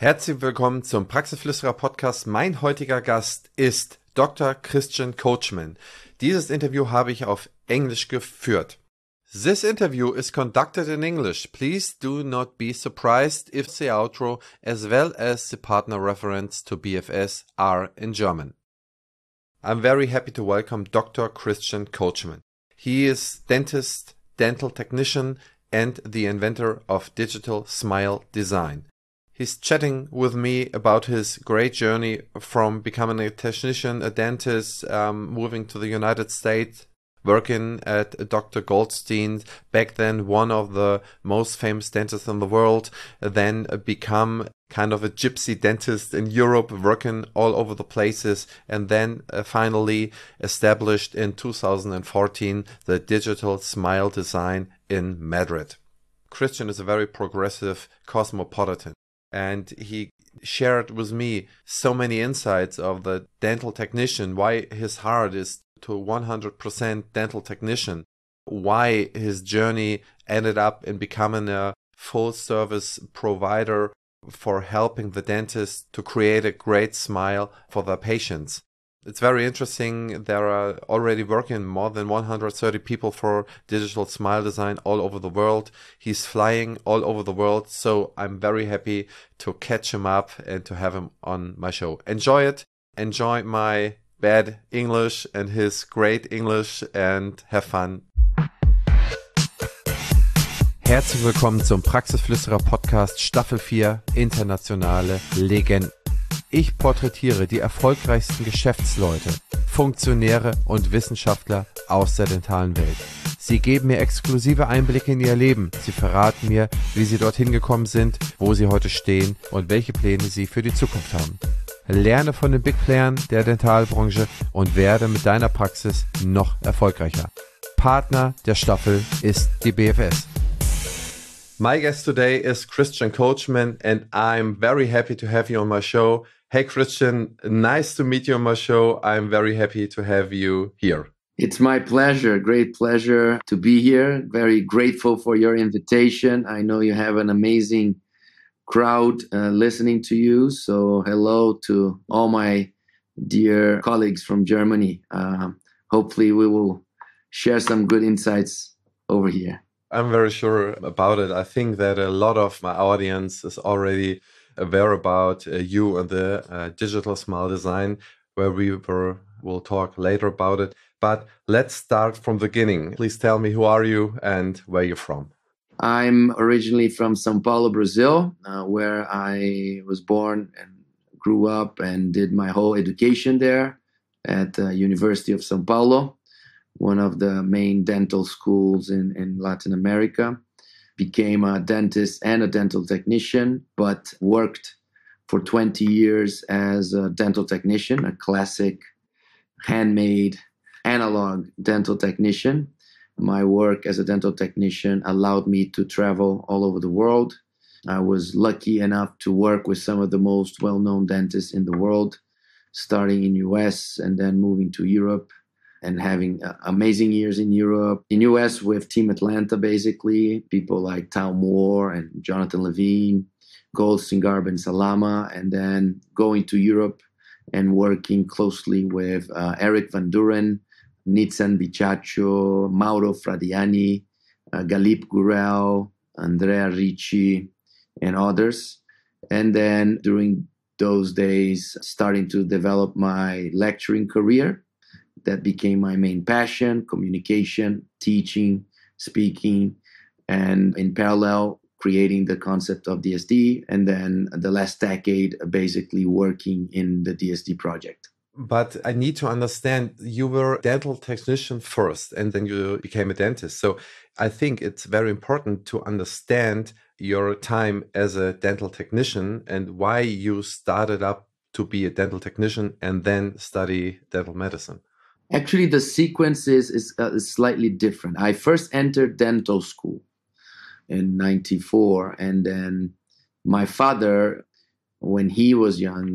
Herzlich willkommen zum Praxisflüsterer Podcast. Mein heutiger Gast ist Dr. Christian Coachman. Dieses Interview habe ich auf Englisch geführt. This interview is conducted in English. Please do not be surprised if the outro as well as the partner reference to BFS are in German. I'm very happy to welcome Dr. Christian Coachman. He is dentist, dental technician, and the inventor of digital smile design. He's chatting with me about his great journey from becoming a technician, a dentist, moving to the United States, working at Dr. Goldstein, back then one of the most famous dentists in the world, then become kind of a gypsy dentist in Europe, working all over the places, and then finally established in 2014 the digital smile design in Madrid. Christian is a very progressive cosmopolitan. And he shared with me so many insights of the dental technician, why his heart is to 100% dental technician, why his journey ended up in becoming a full service provider for helping the dentist to create a great smile for their patients. It's very interesting. There are already working more than 130 people for digital smile design all over the world. He's flying all over the world. So I'm very happy to catch him up and to have him on my show. Enjoy it. Enjoy my bad English and his great English and have fun. Herzlich willkommen zum Praxisflüsterer Podcast Staffel 4 Internationale Legenden. Ich porträtiere die erfolgreichsten Geschäftsleute, Funktionäre und Wissenschaftler aus der dentalen Welt. Sie geben mir exklusive Einblicke in ihr Leben. Sie verraten mir, wie sie dorthin gekommen sind, wo sie heute stehen und welche Pläne sie für die Zukunft haben. Lerne von den Big Playern der Dentalbranche und werde mit deiner Praxis noch erfolgreicher. Partner der Staffel ist die BFS. My guest today is Christian Coachman, and I'm very happy to have you on my show. Hey, Christian, nice to meet you on my show. I'm very happy to have you here. It's my pleasure, great pleasure to be here. Very grateful for your invitation. I know you have an amazing crowd listening to you. So hello to all my dear colleagues from Germany. Hopefully we will share some good insights over here. I'm very sure about it. I think that a lot of my audience is already aware about you and the digital smile design, where we'll talk later about it. But let's start from the beginning. Please tell me, who are you and where you're from? I'm originally from São Paulo, Brazil, where I was born and grew up and did my whole education there at the University of São Paulo, one of the main dental schools in Latin America. Became a dentist and a dental technician, but worked for 20 years as a dental technician, a classic handmade analog dental technician. My work as a dental technician allowed me to travel all over the world. I was lucky enough to work with some of the most well-known dentists in the world, starting in US and then moving to Europe and having amazing years in Europe. In US with Team Atlanta, basically, people like Tal Moore and Jonathan Levine, Goldstein, Garb, and Salama, and then going to Europe and working closely with Eric Van Duren, Nitzan Bicaccio, Mauro Fradiani, Galip Gurel, Andrea Ricci, and others. And then during those days, starting to develop my lecturing career. That became my main passion: communication, teaching, speaking, and in parallel, creating the concept of DSD. And then the last decade, basically working in the DSD project. But I need to understand, you were a dental technician first, and then you became a dentist. So I think it's very important to understand your time as a dental technician and why you started up to be a dental technician and then study dental medicine. Actually, the sequence is slightly different. I first entered dental school in 94. And then my father, when he was young,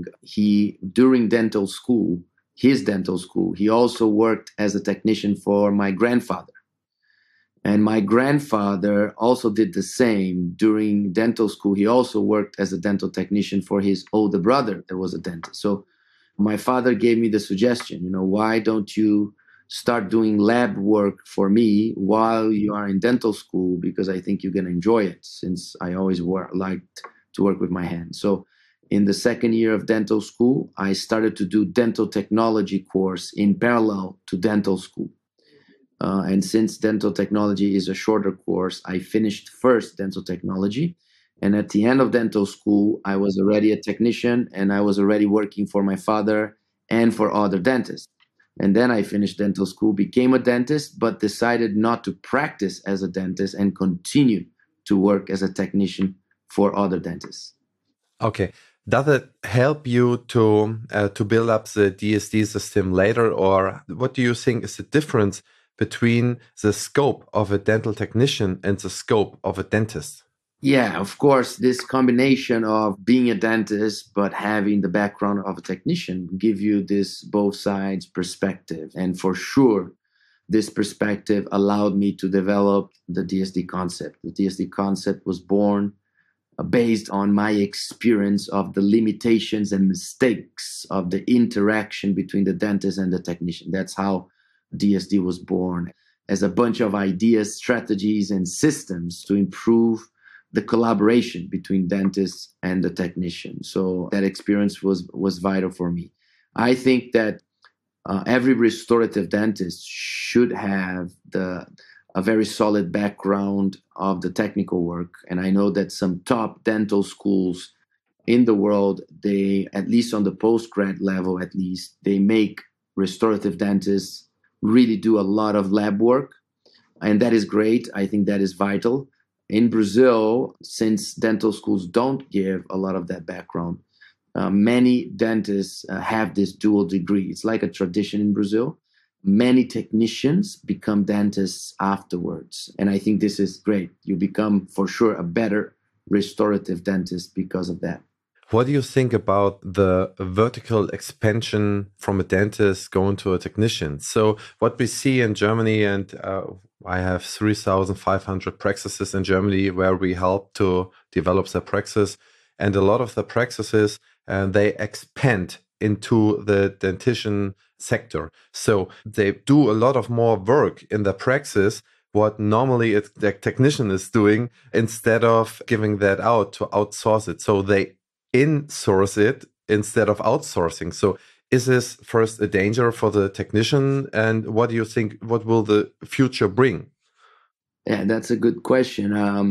during dental school, his dental school, he also worked as a technician for my grandfather. And my grandfather also did the same during dental school. He also worked as a dental technician for his older brother that was a dentist. So my father gave me the suggestion, why don't you start doing lab work for me while you are in dental school? Because I think you're going to enjoy it, since I always liked to work with my hands. So in the second year of dental school, I started to do dental technology course in parallel to dental school. And since dental technology is a shorter course, I finished first dental technology. And at the end of dental school, I was already a technician and I was already working for my father and for other dentists. And then I finished dental school, became a dentist, but decided not to practice as a dentist and continue to work as a technician for other dentists. Okay. Does it help you to build up the DSD system later, or what do you think is the difference between the scope of a dental technician and the scope of a dentist? Yeah, of course, this combination of being a dentist but having the background of a technician give you this both sides perspective. And for sure, this perspective allowed me to develop the DSD concept. The DSD concept was born based on my experience of the limitations and mistakes of the interaction between the dentist and the technician. That's how DSD was born, as a bunch of ideas, strategies, and systems to improve the collaboration between dentists and the technician. So that experience was vital for me. I think that every restorative dentist should have a very solid background of the technical work. And I know that some top dental schools in the world, they, at least on the postgrad level, at least, they make restorative dentists really do a lot of lab work. And that is great. I think that is vital. In Brazil, since dental schools don't give a lot of that background, many dentists have this dual degree. It's like a tradition in Brazil. Many technicians become dentists afterwards. And I think this is great. You become, for sure, a better restorative dentist because of that. What do you think about the vertical expansion from a dentist going to a technician? So what we see in Germany, and I have 3,500 practices in Germany where we help to develop their practice. And a lot of the practices, they expand into the dentition sector. So they do a lot of more work in the praxis what normally the technician is doing, instead of giving that out to outsource it. So they insource it instead of outsourcing. So is this first a danger for the technician? And what do you think, what will the future bring? Yeah, that's a good question.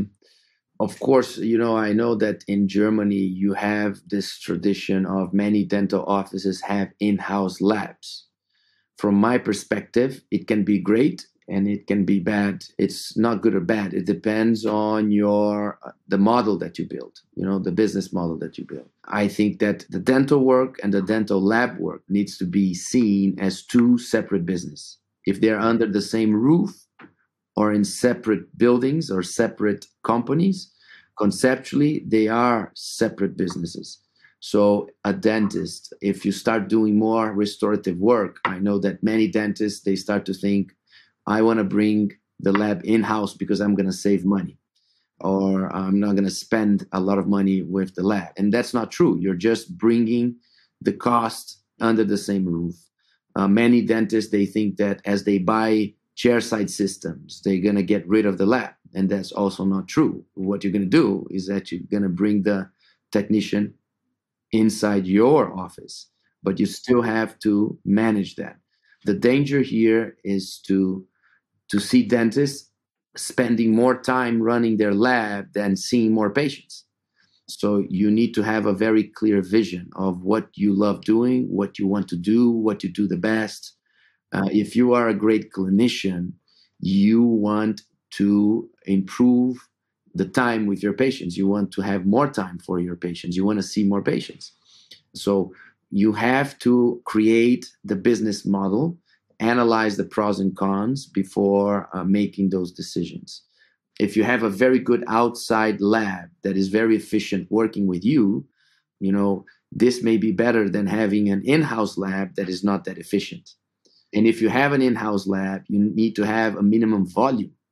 Of course, I know that in Germany, you have this tradition of many dental offices have in-house labs. From my perspective, it can be great and it can be bad. It's not good or bad. It depends on the model that you build, the business model that you build. I think that the dental work and the dental lab work needs to be seen as two separate businesses. If they're under the same roof or in separate buildings or separate companies, conceptually, they are separate businesses. So a dentist, if you start doing more restorative work, I know that many dentists, they start to think, I want to bring the lab in-house because I'm going to save money, or I'm not going to spend a lot of money with the lab. And that's not true. You're just bringing the cost under the same roof. Many dentists, they think that as they buy chairside systems, they're going to get rid of the lab. And that's also not true. What you're going to do is that you're going to bring the technician inside your office, but you still have to manage that. The danger here is to see dentists spending more time running their lab than seeing more patients. So you need to have a very clear vision of what you love doing, what you want to do, what you do the best. If you are a great clinician, you want to improve the time with your patients. You want to have more time for your patients. You want to see more patients. So you have to create the business model, analyze the pros and cons before making those decisions. If you have a very good outside lab that is very efficient working with you, this may be better than having an in-house lab that is not that efficient. And if you have an in-house lab, you need to have a minimum volume.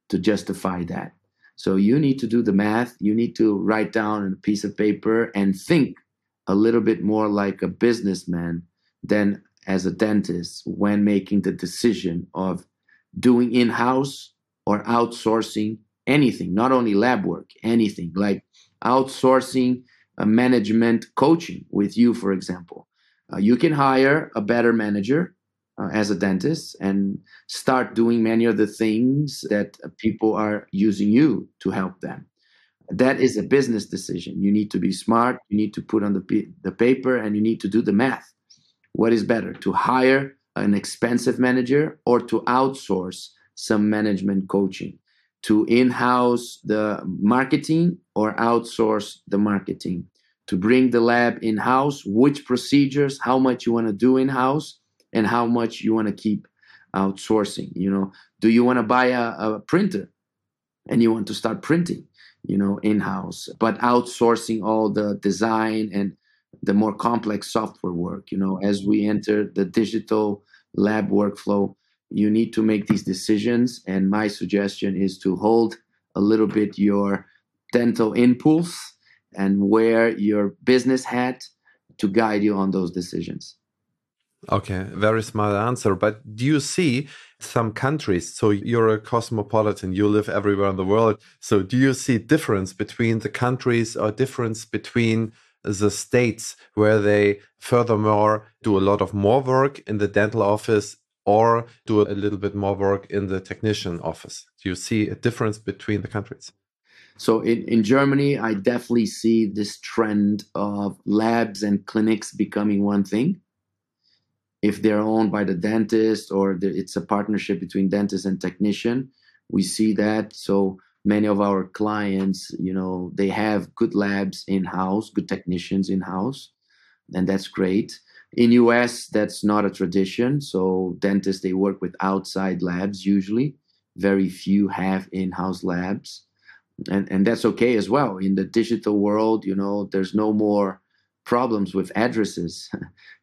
to justify that. So you need to do the math. You need to write down on a piece of paper and think a little bit more like a businessman than as a dentist when making the decision of doing in-house or outsourcing anything, not only lab work, anything like outsourcing a management coaching with you, for example. You can hire a better manager as a dentist and start doing many of the things that people are using you to help them. That is a business decision. You need to be smart. You need to put on the paper and you need to do the math. What is better, to hire an expensive manager or to outsource some management coaching? To in-house the marketing or outsource the marketing? To bring the lab in-house, which procedures, how much you want to do in-house and how much you want to keep outsourcing? Do you want to buy a printer and you want to start printing, in-house, but outsourcing all the design and the more complex software work? As we enter the digital lab workflow, you need to make these decisions. And my suggestion is to hold a little bit your dental impulse and wear your business hat to guide you on those decisions. Okay, very smart answer. But do you see some countries, so you're a cosmopolitan, you live everywhere in the world. So do you see difference between the countries or difference between the states where they furthermore do a lot of more work in the dental office or do a little bit more work in the technician office? Do you see a difference between the countries? So in Germany, I definitely see this trend of labs and clinics becoming one thing. If they're owned by the dentist or it's a partnership between dentist and technician, we see that. So many of our clients, they have good labs in-house, good technicians in-house, and that's great. In US, that's not a tradition. So dentists, they work with outside labs usually. Very few have in-house labs. And that's okay as well. In the digital world, there's no more problems with addresses.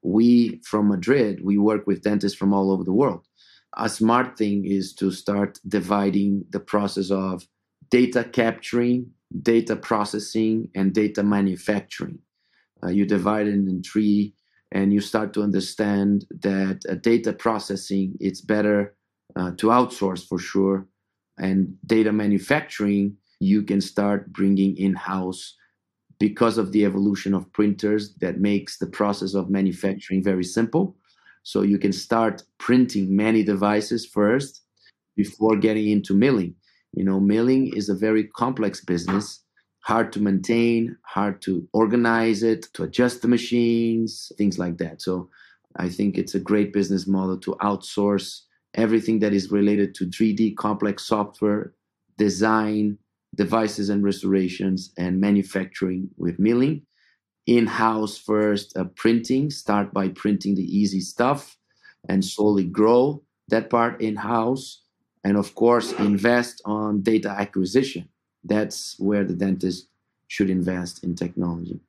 We, from Madrid, we work with dentists from all over the world. A smart thing is to start dividing the process of data capturing, data processing, and data manufacturing. You divide it in three, and you start to understand that data processing, it's better to outsource for sure. And data manufacturing, you can start bringing in-house because of the evolution of printers that makes the process of manufacturing very simple. So you can start printing many devices first before getting into milling. Milling is a very complex business, hard to maintain, hard to organize it, to adjust the machines, things like that. So I think it's a great business model to outsource everything that is related to 3D complex software, design, devices and restorations, and manufacturing with milling. In-house first, printing, start by printing the easy stuff and slowly grow that part in-house. And of course, invest on data acquisition. That's where the dentist should invest in technology.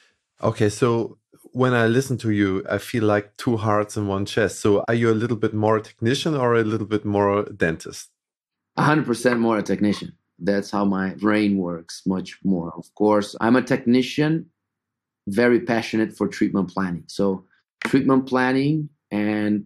Okay, so when I listen to you, I feel like two hearts in one chest. So are you a little bit more a technician or a little bit more dentist? 100% more a technician. That's how my brain works much more. Of course, I'm a technician, very passionate for treatment planning. So treatment planning and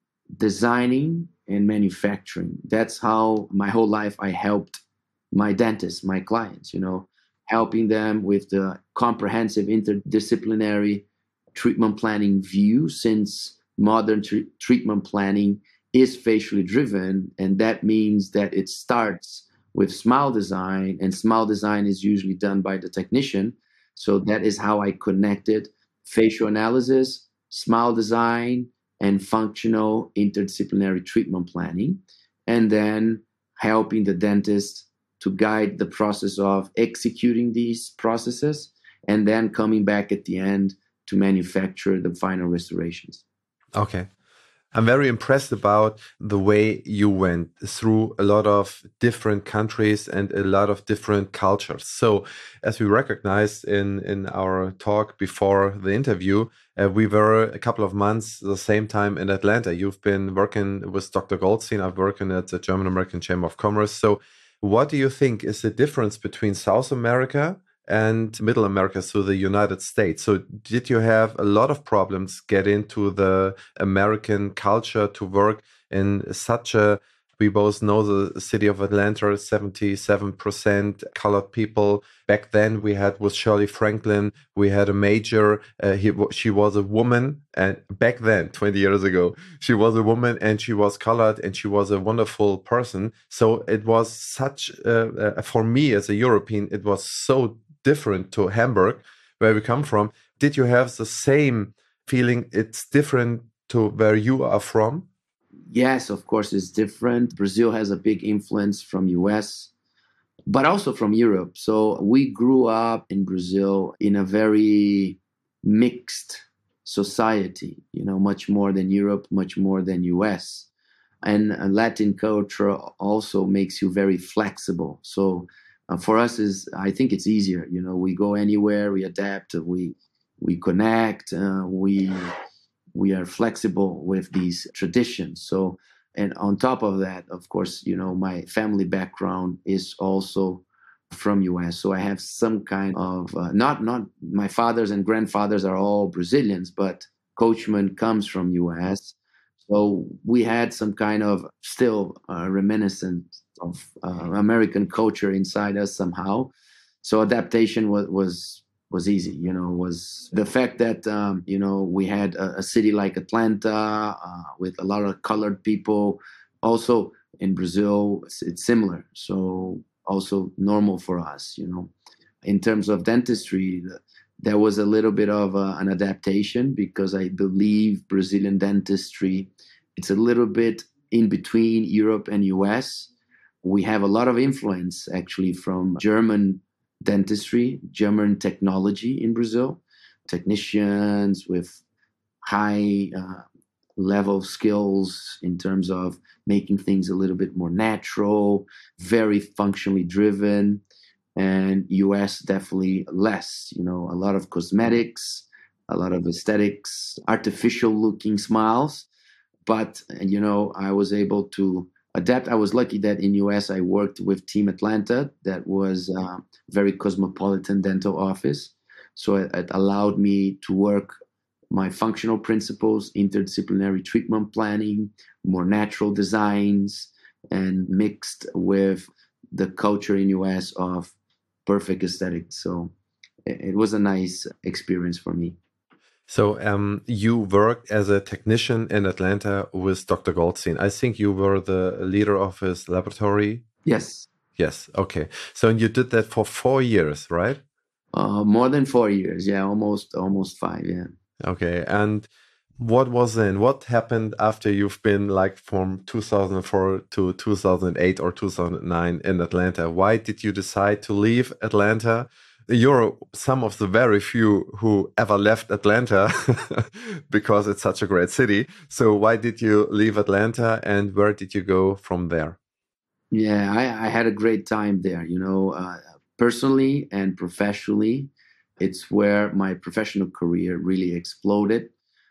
designing and manufacturing. That's how my whole life I helped my dentists, my clients, helping them with the comprehensive interdisciplinary treatment planning view, since modern treatment planning is facially driven. And that means that it starts with smile design, and smile design is usually done by the technician. So that is how I connected facial analysis, smile design, and functional interdisciplinary treatment planning, and then helping the dentist to guide the process of executing these processes, and then coming back at the end to manufacture the final restorations. Okay. I'm very impressed about the way you went through a lot of different countries and a lot of different cultures. So as we recognized in our talk before the interview, we were a couple of months the same time in Atlanta. You've been working with Dr. Goldstein. I've working at the German American Chamber of Commerce. So What do you think is the difference between South America and Middle America, so the United States? So did you have a lot of problems get into the American culture to work in such a, we both know the city of Atlanta, 77% colored people. Back then we had with Shirley Franklin, we had a major, she was a woman, and back then, 20 years ago, she was a woman and she was colored and she was a wonderful person. So it was such, for me as a European, it was so different to Hamburg, where we come from. Did you have the same feeling it's different to where you are from? Yes, of course, it's different. Brazil has a big influence from US, but also from Europe. So we grew up in Brazil in a very mixed society, much more than Europe, much more than US. And Latin culture also makes you very flexible. So for us, I think it's easier. We go anywhere, we adapt, we connect, we are flexible with these traditions. So, and on top of that, of course, my family background is also from US. So I have some kind of, not my fathers and grandfathers are all Brazilians, but Coachman comes from US. So we had some kind of still reminiscent of American culture inside us somehow. So adaptation was easy, was the fact that, we had a city like Atlanta with a lot of colored people. Also in Brazil, it's similar. So also normal for us, In terms of dentistry, there was a little bit of an adaptation because I believe Brazilian dentistry, it's a little bit in between Europe and US. We have a lot of influence actually from German dentistry, German technology in Brazil, technicians with high level skills in terms of making things a little bit more natural, very functionally driven, and US definitely less, a lot of cosmetics, a lot of aesthetics, artificial looking smiles. But, I was able to adapt. I was lucky that in US I worked with Team Atlanta, that was a very cosmopolitan dental office. So it allowed me to work my functional principles, interdisciplinary treatment planning, more natural designs, and mixed with the culture in US of perfect aesthetics. So it was a nice experience for me. So you worked as a technician in Atlanta with Dr. Goldstein. I think you were the leader of his laboratory. Yes. Yes. Okay. So you did that for 4 years, right? More than 4 years. Yeah, almost 5. Yeah. Okay. And what was then? What happened after you've been like from 2004 to 2008 or 2009 in Atlanta? Why did you decide to leave Atlanta? You're some of the very few who ever left Atlanta because it's such a great city. So why did you leave Atlanta and where did you go from there? Yeah, I had a great time there, personally and professionally. It's where my professional career really exploded.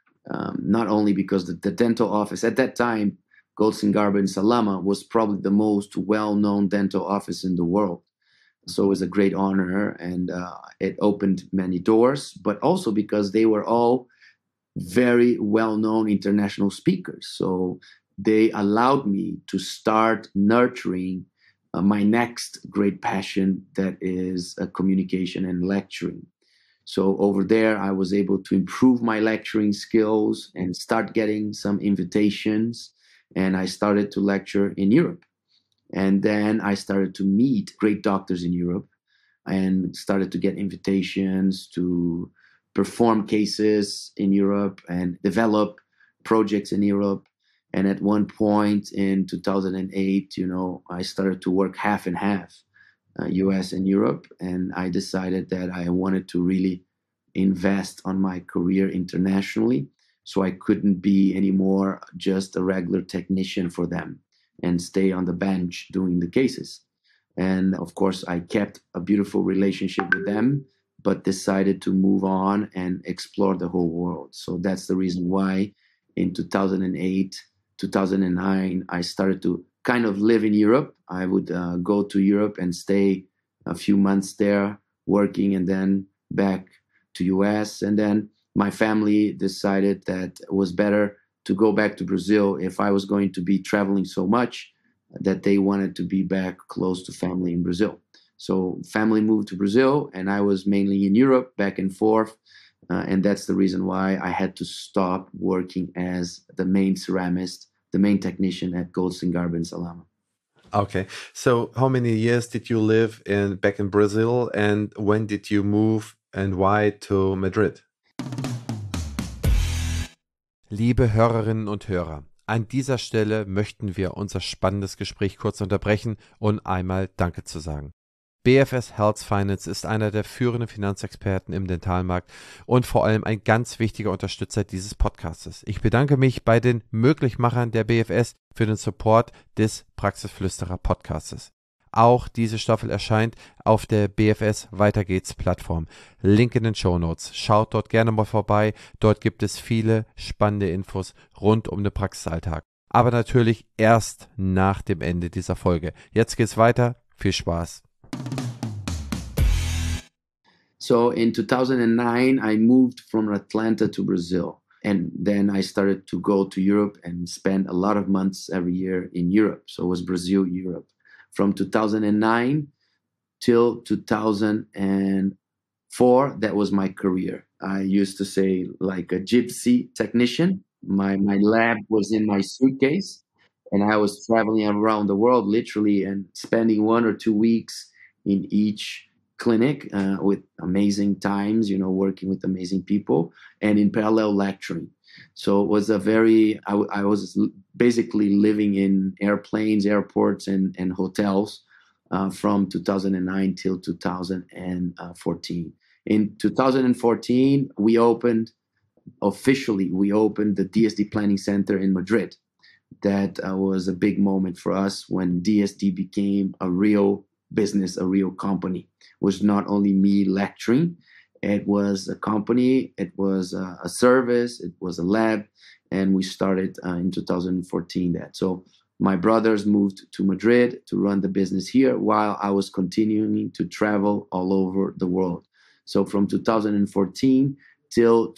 Not only because the dental office at that time, Goldstein Garber in Salama was probably the most well-known dental office in the world. So it was a great honor, and it opened many doors, but also because they were all very well-known international speakers. So they allowed me to start nurturing my next great passion, that is communication and lecturing. So over there, I was able to improve my lecturing skills and start getting some invitations. And I started to lecture in Europe. And then I started to meet great doctors in Europe and started to get invitations to perform cases in Europe and develop projects in Europe. And at one point in 2008, I started to work half and half, US and Europe. And I decided that I wanted to really invest on my career internationally. So I couldn't be anymore just a regular technician for them and stay on the bench doing the cases. And of course, I kept a beautiful relationship with them, but decided to move on and explore the whole world. So that's the reason why in 2008, 2009, I started to kind of live in Europe. I would go to Europe and stay a few months there working, and then back to US. And then my family decided that it was better to go back to Brazil if I was going to be traveling so much, that they wanted to be back close to family in Brazil. So family moved to Brazil, and I was mainly in Europe, back and forth. And that's the reason why I had to stop working as the main ceramist, the main technician at Goldstein Garber Salama. Okay. So how many years did you live back in Brazil, and when did you move and why to Madrid? Liebe Hörerinnen und Hörer, an dieser Stelle möchten wir unser spannendes Gespräch kurz unterbrechen und einmal Danke zu sagen. BFS Health Finance ist einer der führenden Finanzexperten im Dentalmarkt und vor allem ein ganz wichtiger Unterstützer dieses Podcastes. Ich bedanke mich bei den Möglichmachern der BFS für den Support des Praxisflüsterer Podcastes. Auch diese Staffel erscheint auf der BFS Weiter geht's Plattform. Link in den Shownotes. Schaut dort gerne mal vorbei. Dort gibt es viele spannende Infos rund um den Praxisalltag. Aber natürlich erst nach dem Ende dieser Folge. Jetzt geht's weiter. Viel Spaß. So in 2009, I moved from Atlanta to Brazil. And then I started to go to Europe and spend a lot of months every year in Europe. So it was Brazil, Europe. From 2009 till 2004, that was my career. I used to say like a gypsy technician. My lab was in my suitcase, and I was traveling around the world literally and spending 1 or 2 weeks in each clinic with amazing times, working with amazing people, and in parallel lecturing. So it was I was basically living in airplanes, airports, and hotels from 2009 till 2014. In 2014, we opened the DSD Planning Center in Madrid. That was a big moment for us when DSD became a real business, a real company. It was not only me lecturing. It was a company, it was a service, it was a lab, and we started in 2014 that. So my brothers moved to Madrid to run the business here while I was continuing to travel all over the world. So from 2014 till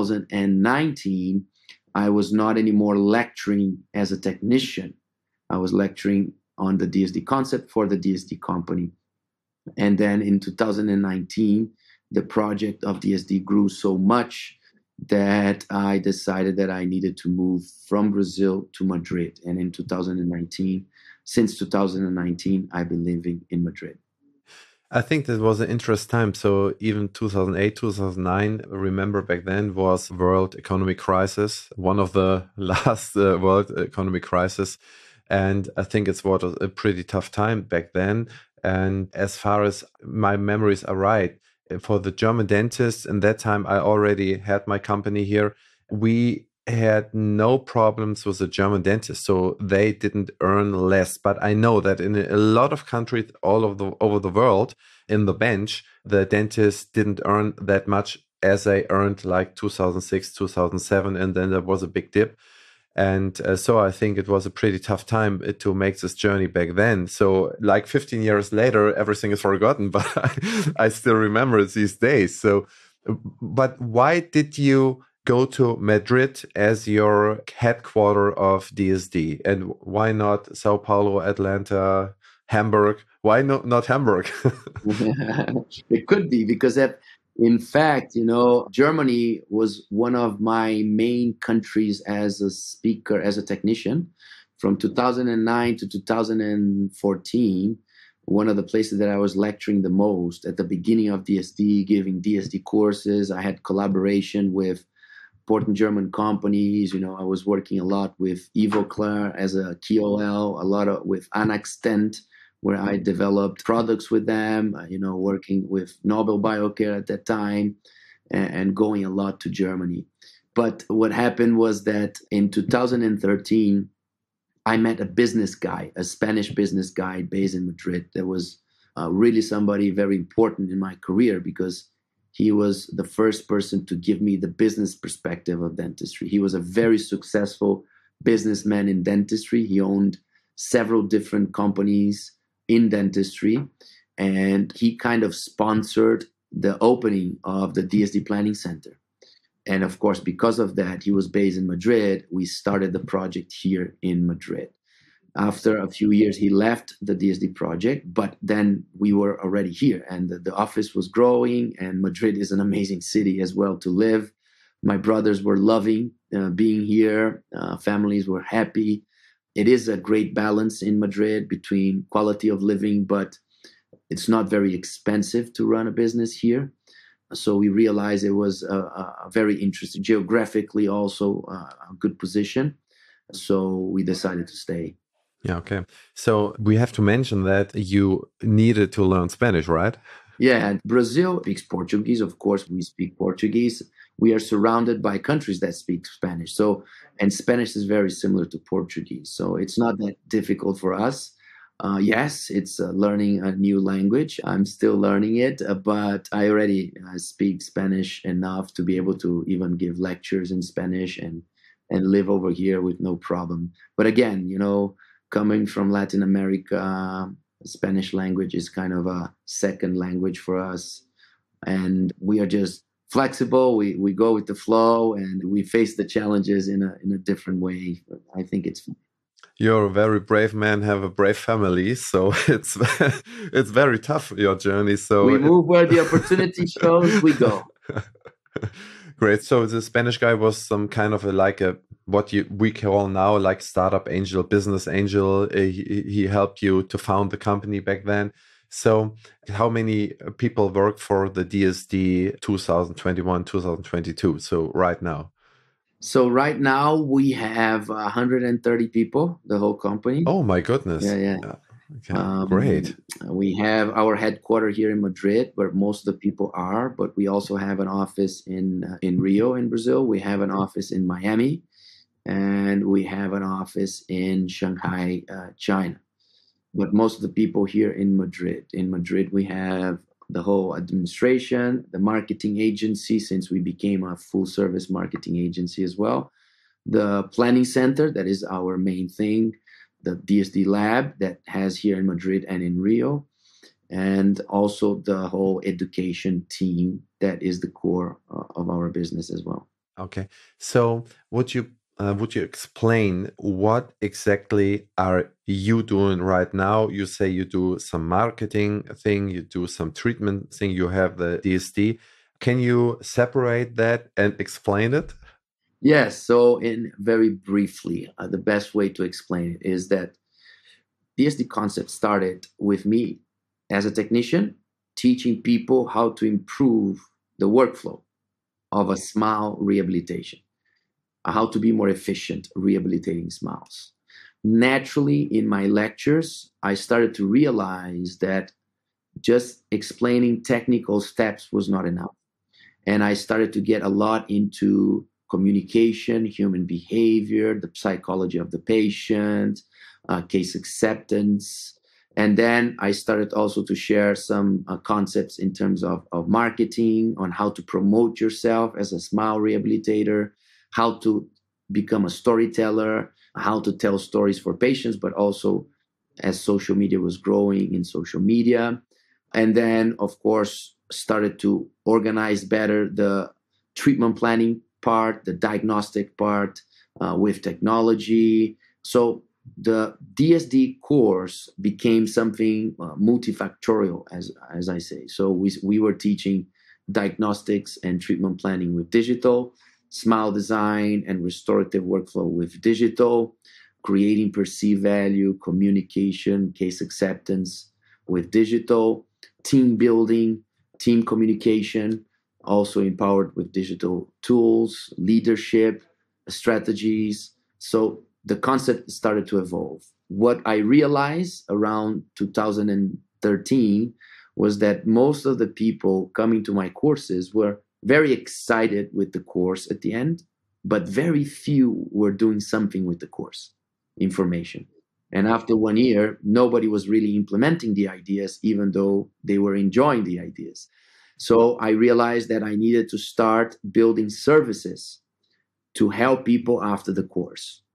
2019, I was not anymore lecturing as a technician. I was lecturing on the DSD concept for the DSD company. And then in 2019, the project of DSD grew so much that I decided that I needed to move from Brazil to Madrid. And in 2019, since 2019, I've been living in Madrid. I think that was an interesting time. So even 2008, 2009, remember back then was world economic crisis, one of the last world economic crisis. And I think it was a pretty tough time back then. And as far as my memories are right, for the German dentists, in that time, I already had my company here. We had no problems with the German dentists, so they didn't earn less. But I know that in a lot of countries over the world, in the bench, the dentists didn't earn that much as they earned like 2006, 2007, and then there was a big dip. And so I think it was a pretty tough time to make this journey back then. So like 15 years later, everything is forgotten, but I still remember these days. So, but why did you go to Madrid as your headquarter of DSD? And why not Sao Paulo, Atlanta, Hamburg? Why not Hamburg? It could be because in fact, Germany was one of my main countries as a speaker, as a technician. From 2009 to 2014, one of the places that I was lecturing the most at the beginning of DSD, giving DSD courses. I had collaboration with important German companies. I was working a lot with Ivoclar as a KOL, a lot with Anaxtent, where I developed products with them, working with Nobel Biocare at that time and going a lot to Germany. But what happened was that in 2013, I met a business guy, a Spanish business guy based in Madrid. That was really somebody very important in my career because he was the first person to give me the business perspective of dentistry. He was a very successful businessman in dentistry. He owned several different companies in dentistry. And he kind of sponsored the opening of the DSD Planning Center. And of course, because of that, he was based in Madrid. We started the project here in Madrid. After a few years, he left the DSD project, but then we were already here and the office was growing, and Madrid is an amazing city as well to live. My brothers were loving being here. Families were happy. It is a great balance in Madrid between quality of living, but it's not very expensive to run a business here. So we realized it was a very interesting, geographically also a good position. So we decided to stay. Yeah, okay. So we have to mention that you needed to learn Spanish, right? Yeah, Brazil speaks Portuguese. Of course, we speak Portuguese. We are surrounded by countries that speak Spanish. So, and Spanish is very similar to Portuguese. So it's not that difficult for us. Yes, it's learning a new language. I'm still learning it, but I already speak Spanish enough to be able to even give lectures in Spanish and live over here with no problem. But again, coming from Latin America, Spanish language is kind of a second language for us. And we are just flexible. We go with the flow and we face the challenges in a different way. I think it's fun. You're a very brave man, have a brave family, so it's it's very tough, your journey. So we move where the opportunity shows, we go. Great. So the Spanish guy was some kind of what we call now like startup angel, business angel. He helped you to found the company back then. So how many people work for the DSD 2021, 2022? So right now? So right now we have 130 people, the whole company. Oh my goodness. Yeah. Okay, great. We have our headquarters here in Madrid, where most of the people are, but we also have an office in Rio in Brazil. We have an office in Miami, and we have an office in Shanghai, China. But most of the people here in Madrid. In Madrid, we have the whole administration, the marketing agency, since we became a full service marketing agency as well. The planning center, that is our main thing. The DSD lab that has here in Madrid and in Rio. And also the whole education team that is the core of our business as well. Okay. So would you explain what exactly are you doing right now? You say you do some marketing thing, you do some treatment thing, you have the DSD. Can you separate that and explain it? Yes. So in very briefly, the best way to explain it is that DSD concept started with me as a technician teaching people how to improve the workflow of a smile rehabilitation, how to be more efficient rehabilitating smiles. Naturally, in my lectures, I started to realize that just explaining technical steps was not enough. And I started to get a lot into communication, human behavior, the psychology of the patient, case acceptance. And then I started also to share some concepts in terms of marketing, on how to promote yourself as a smile rehabilitator, how to become a storyteller, how to tell stories for patients, but also as social media was growing in social media. And then, of course, started to organize better the treatment planning part, the diagnostic part with technology. So the DSD course became something multifactorial, as I say. So we were teaching diagnostics and treatment planning with digital, smile design and restorative workflow with digital, creating perceived value, communication, case acceptance with digital, team building, team communication, also empowered with digital tools, leadership, strategies. So the concept started to evolve. What I realized around 2013 was that most of the people coming to my courses were very excited with the course at the end, but very few were doing something with the course information. And after 1 year, nobody was really implementing the ideas, even though they were enjoying the ideas. So I realized that I needed to start building services to help people after the course.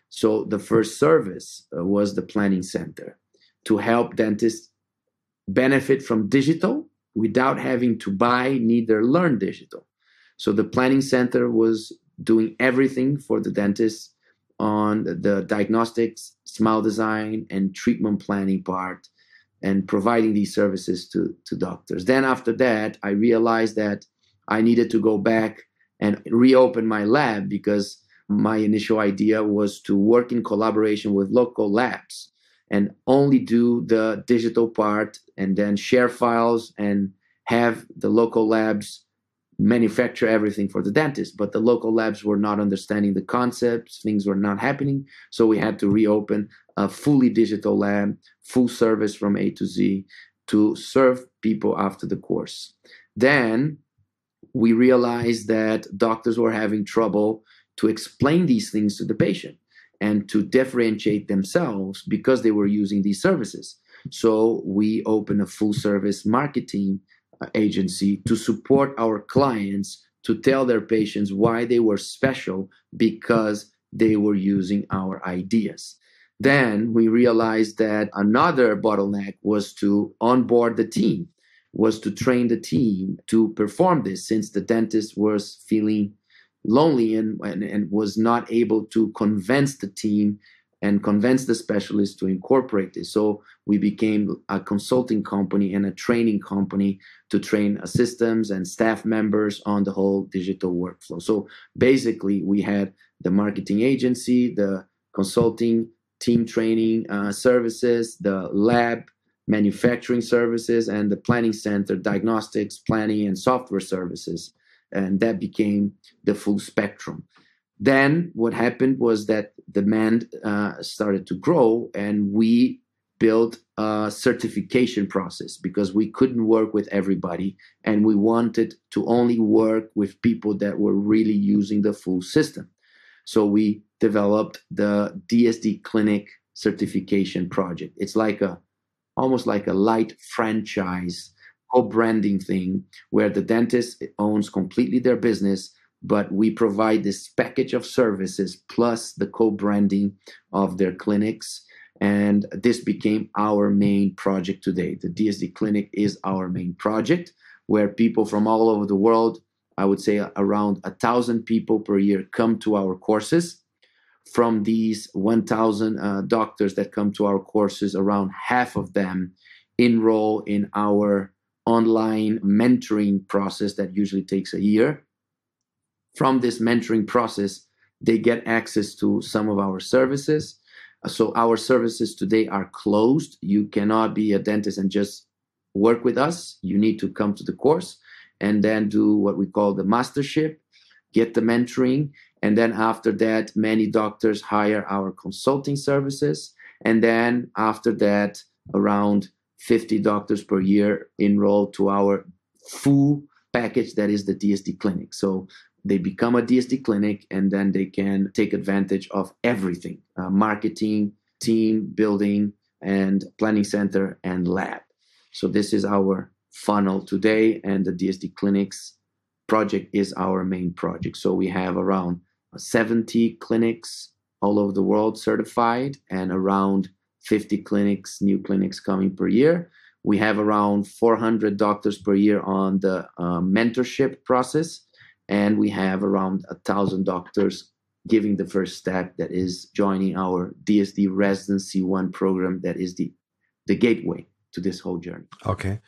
So the first service was the planning center to help dentists benefit from digital without having to buy neither learn digital. So the planning center was doing everything for the dentists on the diagnostics, smile design, and treatment planning part, and providing these services to doctors. Then after that, I realized that I needed to go back and reopen my lab because my initial idea was to work in collaboration with local labs and only do the digital part and then share files and have the local labs manufacture everything for the dentist. But the local labs were not understanding the concepts, things were not happening. So we had to reopen a fully digital lab, full service from A to Z to serve people after the course. Then we realized that doctors were having trouble to explain these things to the patient and to differentiate themselves because they were using these services. So we opened a full service marketing agency to support our clients to tell their patients why they were special because they were using our ideas. Then we realized that another bottleneck was to onboard the team, was to train the team to perform this, since the dentist was feeling lonely and was not able to convince the team and convince the specialists to incorporate this. So we became a consulting company and a training company to train systems and staff members on the whole digital workflow. So basically, we had the marketing agency, the consulting, team training services, the lab manufacturing services, and the planning center, diagnostics, planning, and software services. And that became the full spectrum. Then what happened was that demand started to grow, and we built a certification process because we couldn't work with everybody, and we wanted to only work with people that were really using the full system. So we developed the DSD Clinic certification project. It's like almost like a light franchise co-branding thing where the dentist owns completely their business, but we provide this package of services plus the co-branding of their clinics. And this became our main project today. The DSD Clinic is our main project where people from all over the world, I would say around 1,000 people per year, come to our courses. From these 1,000 doctors that come to our courses, around half of them enroll in our online mentoring process that usually takes a year. From this mentoring process, they get access to some of our services. So our services today are closed. You cannot be a dentist and just work with us. You need to come to the course and then do what we call the mastership, get the mentoring. And then after that, many doctors hire our consulting services. And then after that, around 50 doctors per year enroll to our full package that is the DSD Clinic. So they become a DSD Clinic, and then they can take advantage of everything, marketing, team building, and planning center and lab. So this is our funnel today, and the DSD Clinics project is our main project. So we have around 70 clinics all over the world certified, and around 50 clinics, new clinics coming per year. We have around 400 doctors per year on the mentorship process, and we have around 1,000 doctors giving the first step, that is joining our DSD Residency 1 program, that is the gateway to this whole journey. Okay.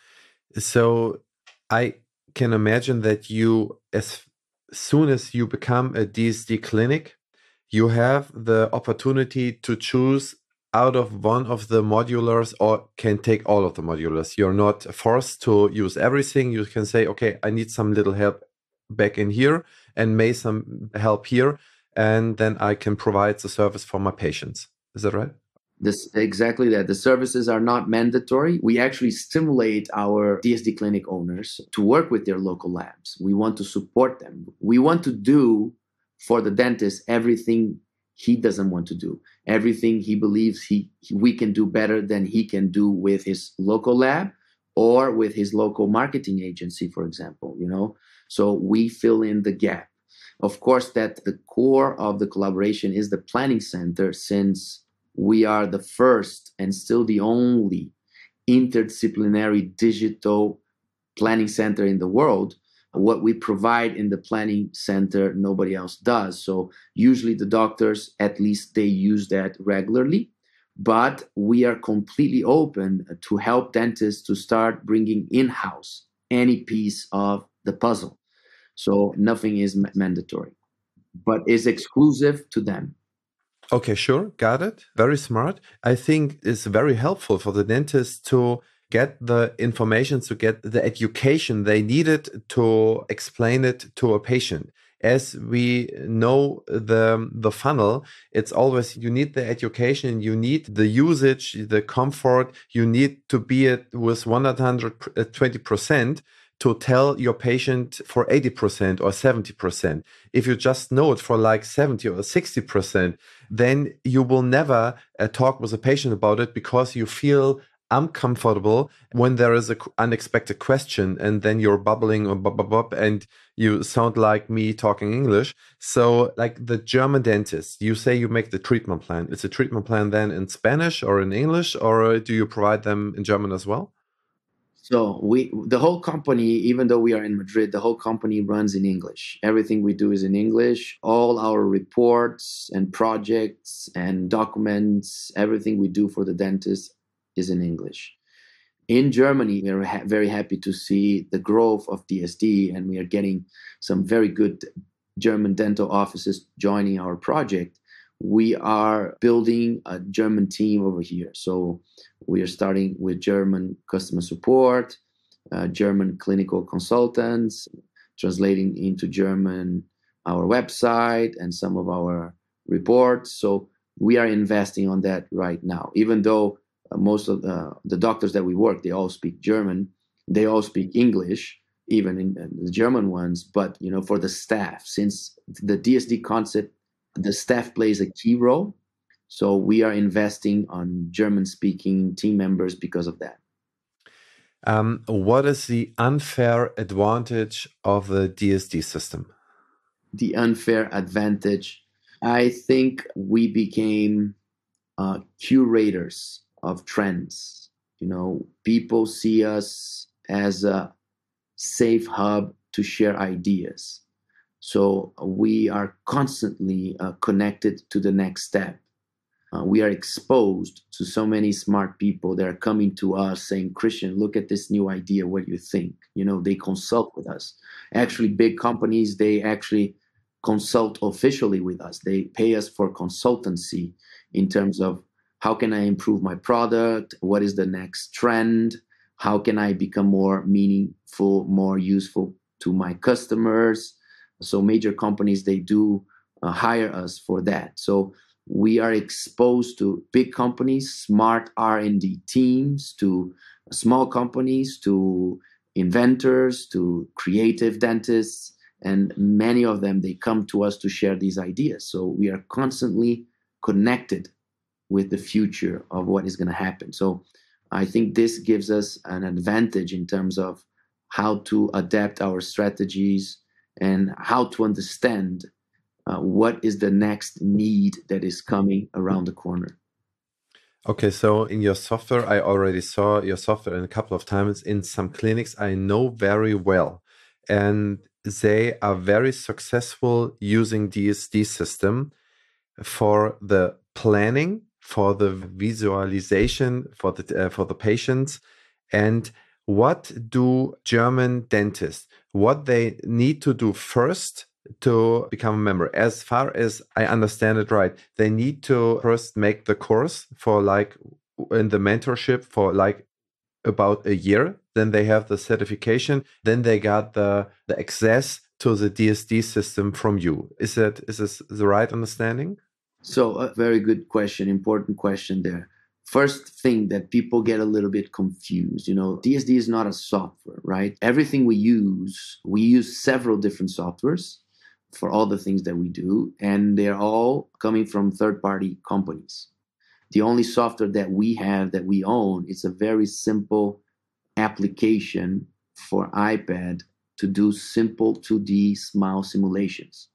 So I can imagine that you, as soon as you become a DSD clinic, you have the opportunity to choose out of one of the modulars, or can take all of the modulars. You're not forced to use everything. You can say, okay, I need some little help back in here and may some help here, and then I can provide the service for my patients. Is that right? This exactly that. The services are not mandatory. We actually stimulate our DSD clinic owners to work with their local labs. We want to support them. We want to do for the dentist everything he doesn't want to do, everything he believes we can do better than he can do with his local lab or with his local marketing agency, for example. So we fill in the gap. Of course, that the core of the collaboration is the planning center, since we are the first and still the only interdisciplinary digital planning center in the world. What we provide in the planning center, nobody else does. So usually the doctors, at least they use that regularly, but we are completely open to help dentists to start bringing in-house any piece of the puzzle. So nothing is mandatory, but is exclusive to them. Okay, sure. Got it. Very smart. I think it's very helpful for the dentist to get the information, to get the education they needed to explain it to a patient. As we know the funnel, it's always you need the education, you need the usage, the comfort, you need to be it with 120% to tell your patient for 80% or 70%. If you just know it for like 70 or 60%, then you will never talk with a patient about it because you feel uncomfortable when there is an unexpected question and then you're bubbling or and you sound like me talking English. So like the German dentist, you say you make the treatment plan. It's a treatment plan then in Spanish or in English, or do you provide them in German as well? So the whole company, even though we are in Madrid, the whole company runs in English. Everything we do is in English. All our reports and projects and documents, everything we do for the dentist is in English. In Germany, we are very happy to see the growth of DSD, and we are getting some very good German dental offices joining our project. We are building a German team over here. So we are starting with German customer support, German clinical consultants, translating into German our website and some of our reports. So we are investing on that right now. Even though most of the doctors that we work, they all speak German, they all speak English, even in the German ones. But for the staff, since the DSD concept, the staff plays a key role. So we are investing on German-speaking team members because of that. What is the unfair advantage of the DSD system? The unfair advantage, I think we became curators of trends. People see us as a safe hub to share ideas. So we are constantly connected to the next step. We are exposed to so many smart people that are coming to us saying, Christian, look at this new idea. What do you think? They consult with us. Actually, big companies, they actually consult officially with us. They pay us for consultancy in terms of how can I improve my product? What is the next trend? How can I become more meaningful, more useful to my customers? So major companies, they do hire us for that. So we are exposed to big companies, smart R&D teams, to small companies, to inventors, to creative dentists, and many of them, they come to us to share these ideas. So we are constantly connected with the future of what is going to happen. So I think this gives us an advantage in terms of how to adapt our strategies and how to understand what is the next need that is coming around the corner. Okay, so in your software, I already saw your software in a couple of times in some clinics I know very well. And they are very successful using DSD system for the planning, for the visualization, for the patients. And what do German dentists, what they need to do first to become a member? As far as I understand it right, they need to first make the course for like in the mentorship for like about a year. Then they have the certification. Then they got the access to the DSD system from you. Is this the right understanding? So a very good question, important question there. First thing that people get a little bit confused, DSD is not a software, right? Everything we use several different softwares for all the things that we do, and they're all coming from third-party companies. The only software that we have, that we own, is a very simple application for iPad to do simple 2D smile simulations.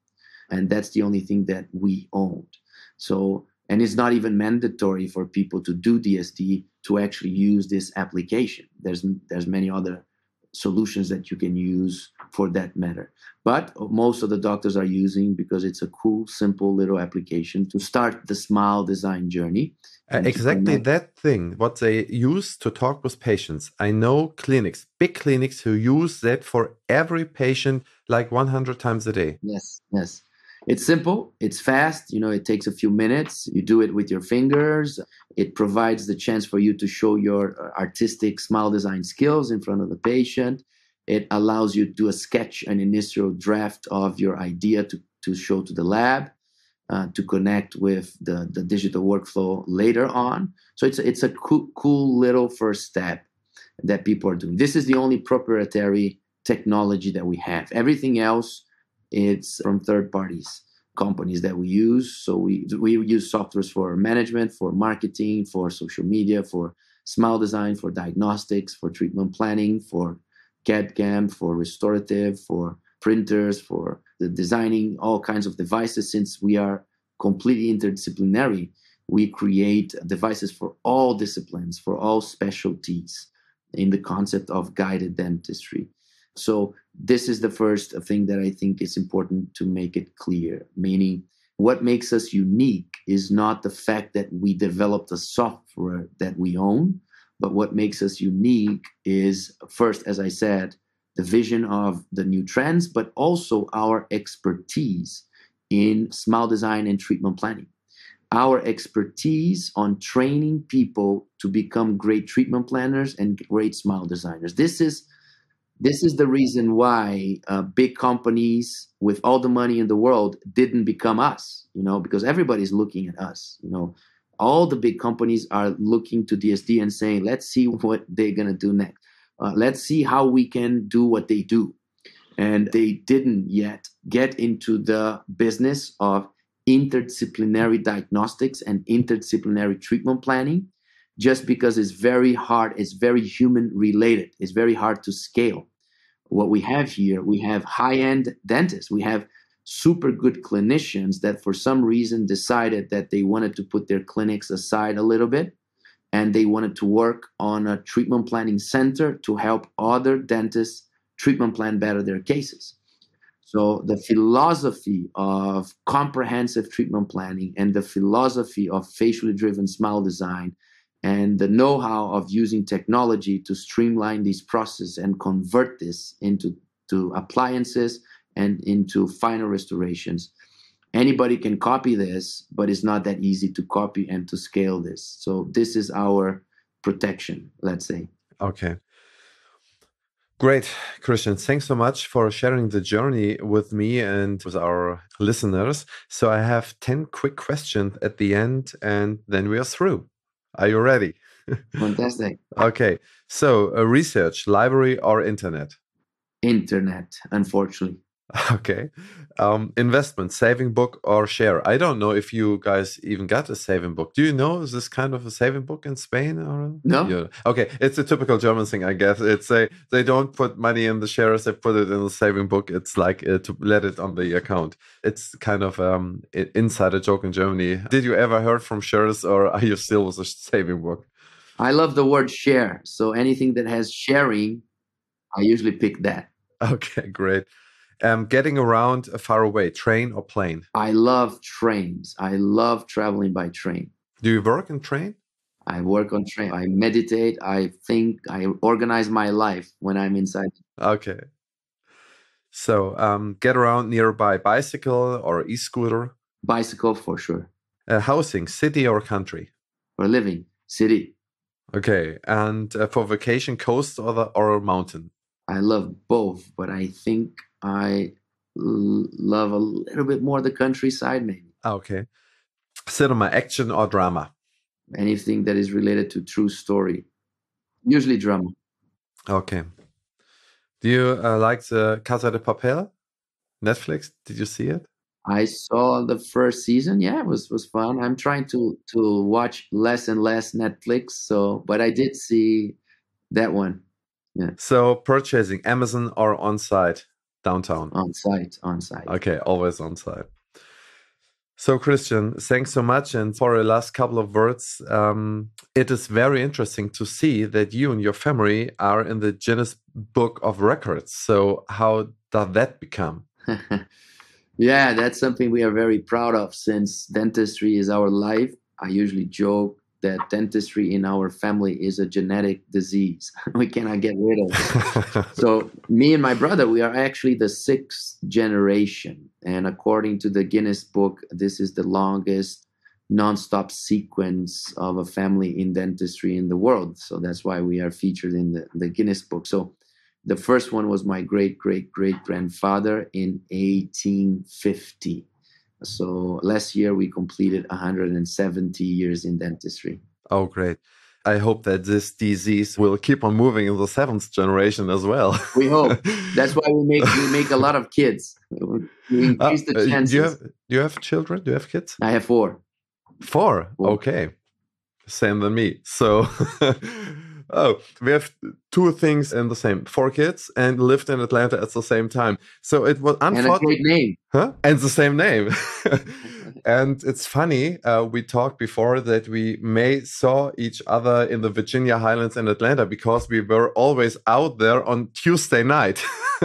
And that's the only thing that we owned. So, and it's not even mandatory for people to do DSD to actually use this application. There's many other solutions that you can use for that matter. But most of the doctors are using because it's a cool, simple little application to start the smile design journey. Exactly that thing, what they use to talk with patients. I know clinics, big clinics, who use that for every patient like 100 times a day. Yes, yes. It's simple, it's fast, it takes a few minutes. You do it with your fingers. It provides the chance for you to show your artistic smile design skills in front of the patient. It allows you to do a sketch, an initial draft of your idea to show to the lab, to connect with the digital workflow later on. So it's a cool little first step that people are doing. This is the only proprietary technology that we have. Everything else, it's from third parties, companies that we use. So we use softwares for management, for marketing, for social media, for smile design, for diagnostics, for treatment planning, for CAD/CAM, for restorative, for printers, for the designing all kinds of devices. Since we are completely interdisciplinary, we create devices for all disciplines, for all specialties in the concept of guided dentistry. So this is the first thing that I think is important to make it clear, meaning what makes us unique is not the fact that we developed a software that we own, but what makes us unique is first, as I said, the vision of the new trends, but also our expertise in smile design and treatment planning. Our expertise on training people to become great treatment planners and great smile designers. This is the reason why big companies with all the money in the world didn't become us, because everybody's looking at us. All the big companies are looking to DSD and saying, let's see what they're going to do next. Let's see how we can do what they do. And they didn't yet get into the business of interdisciplinary diagnostics and interdisciplinary treatment planning, just because it's very hard, it's very human related, it's very hard to scale. What we have here, we have high-end dentists, we have super good clinicians that for some reason decided that they wanted to put their clinics aside a little bit, and they wanted to work on a treatment planning center to help other dentists treatment plan better their cases. So the philosophy of comprehensive treatment planning and the philosophy of facially driven smile design and the know-how of using technology to streamline these processes and convert this into appliances and into final restorations. Anybody can copy this, but it's not that easy to copy and to scale this. So this is our protection, let's say. Okay. Great, Christian. Thanks so much for sharing the journey with me and with our listeners. So I have 10 quick questions at the end, and then we are through. Are you ready? Fantastic. Okay. So research, library, or internet? Internet, unfortunately. Okay. Investment, saving book or share? I don't know if you guys even got a saving book. Do you know, is this kind of a saving book in Spain? Or? No. Yeah. Okay. It's a typical German thing, I guess. It's they don't put money in the shares, they put it in the saving book. It's like to let it on the account. It's kind of insider joke in Germany. Did you ever heard from shares, or are you still with a saving book? I love the word share. So anything that has sharing, I usually pick that. Okay, great. Getting around far away, train or plane? I love trains. I love traveling by train. Do you work in train? I work on train. I meditate. I think. I organize my life when I'm inside. Okay. So get around nearby, bicycle or e-scooter? Bicycle for sure. Housing, city or country? For living, city. Okay. And for vacation, coast or mountain? I love both, but I think I love a little bit more the countryside, maybe. Okay. Cinema, action or drama? Anything that is related to true story. Usually drama. Okay. Do you like the Casa de Papel? Netflix? Did you see it? I saw the first season. Yeah, it was fun. I'm trying to watch less and less Netflix. But I did see that one. Yeah. So purchasing, Amazon or on-site? downtown? On site. Okay, always on site. So, Christian, thanks so much. And for the last couple of words, it is very interesting to see that you and your family are in the Guinness Book of Records. So how did that become? Yeah, that's something we are very proud of, since dentistry is our life. I usually joke that dentistry in our family is a genetic disease we cannot get rid of. So me and my brother, we are actually the 6th generation. And according to the Guinness Book, this is the longest nonstop sequence of a family in dentistry in the world. So that's why we are featured in the Guinness Book. So the first one was my great-great-great-grandfather in 1850. So last year we completed 170 years in dentistry. Oh, great. I hope that this disease will keep on moving in the 7th generation as well. We hope. That's why we make a lot of kids. We increase the chances. Do you have children? Do you have kids? I have 4. 4? Okay. Same than me. So we have 2 things in the same. 4 kids and lived in Atlanta at the same time. So it was unfortunate. And a great name. Huh? And the same name. And it's funny, we talked before that we may saw each other in the Virginia Highlands in Atlanta because we were always out there on Tuesday night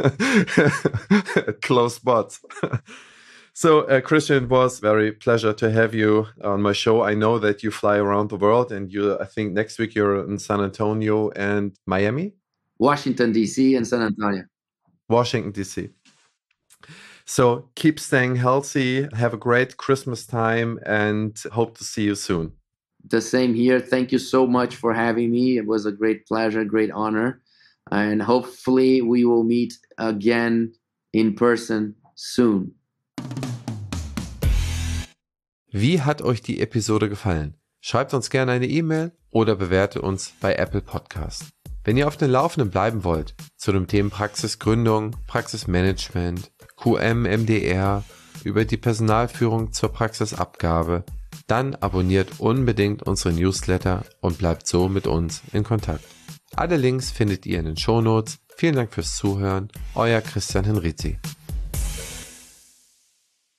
at close spots. So, Christian, it was very pleasure to have you on my show. I know that you fly around the world, and I think next week you're in San Antonio and Miami? Washington, D.C. and San Antonio. Washington, D.C. So keep staying healthy, have a great Christmas time, and hope to see you soon. The same here. Thank you so much for having me. It was a great pleasure, great honor. And hopefully we will meet again in person soon. Wie hat euch die Episode gefallen? Schreibt uns gerne eine E-Mail oder bewerte uns bei Apple Podcast. Wenn ihr auf dem Laufenden bleiben wollt zu den Themen Praxisgründung, Praxismanagement, QM, MDR, über die Personalführung zur Praxisabgabe, dann abonniert unbedingt unsere Newsletter und bleibt so mit uns in Kontakt. Alle Links findet ihr in den Shownotes. Vielen Dank fürs Zuhören. Euer Christian Henrizi.